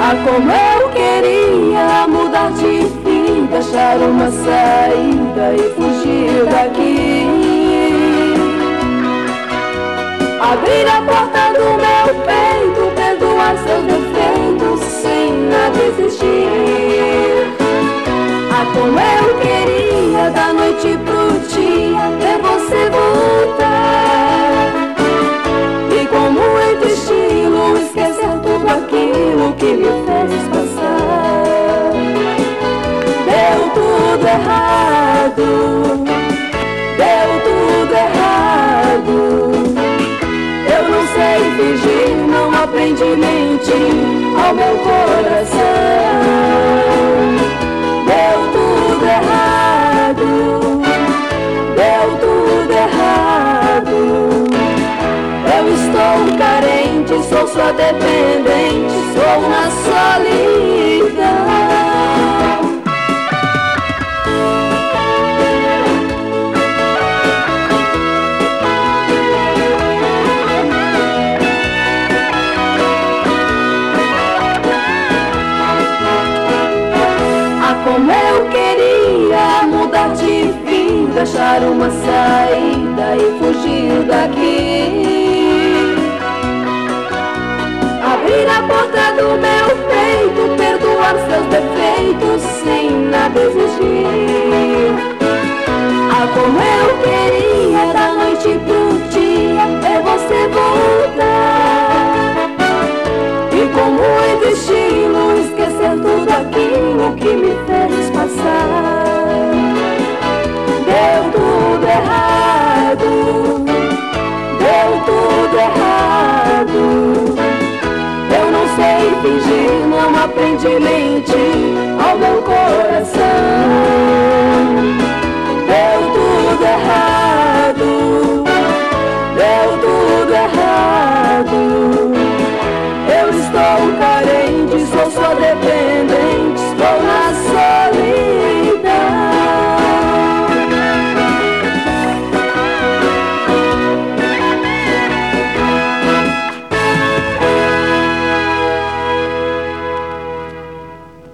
Como eu queria mudar de vida, achar uma saída e fugir daqui. Abrir a porta do meu peito, perdoar seus defeitos sem nada existir. Como eu queria da noite pro dia ver você voltar. E com muito estilo esquecer tudo aquilo que me fez passar. Deu tudo errado, deu tudo errado. Eu não sei fingir, não aprendi a mentir ao meu coração. Deu tudo errado, deu tudo errado. Eu estou carente, sou sua dependente, sou na solidão. Como eu queria mudar de vida, achar uma saída e fugir daqui. Abrir a porta do meu peito, perdoar seus defeitos sem nada exigir. Como eu queria da noite pro dia ver você voltar. E com muito estilo esquecer tudo aquilo que me fez passar. Deu tudo errado, deu tudo errado. Eu não sei fingir, não aprendi a mentir ao meu